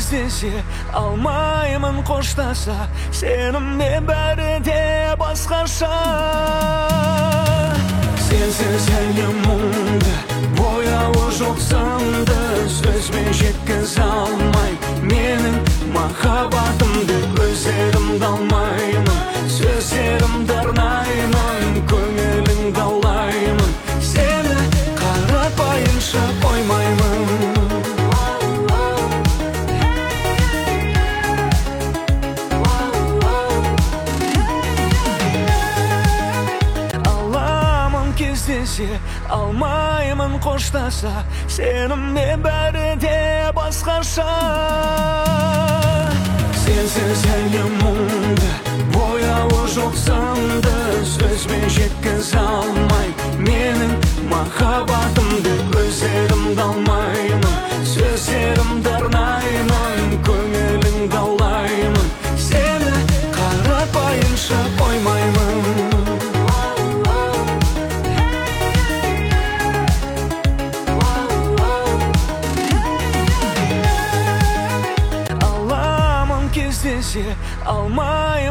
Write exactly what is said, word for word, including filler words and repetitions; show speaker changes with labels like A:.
A: кездесе алмаймын қоштаса, сеніммен бәрі де басқаша. Сенсіз әлем мұңды, бояуы жоқ сынды, сөзбен жеткізе алмай менің махаббатымды. Көздерімді алмаймын, сөздерімді арнаймын, көңіліңді аулаймын, сені қаратпайынша қоймаймын. Аламын кездесе алмаймын қоштаса, сеніммен бәрі де басқаша. Сенсіз әлем мұңды, бояуы жоқ сынды, сөзбен жеткізе алмай менің махаббатымды. Көздерімді алмаймын, сөздерімді арнаймын, көңіліңді аулаймын, сені қаратпайынша қоймаймын. Кездесе алмаймын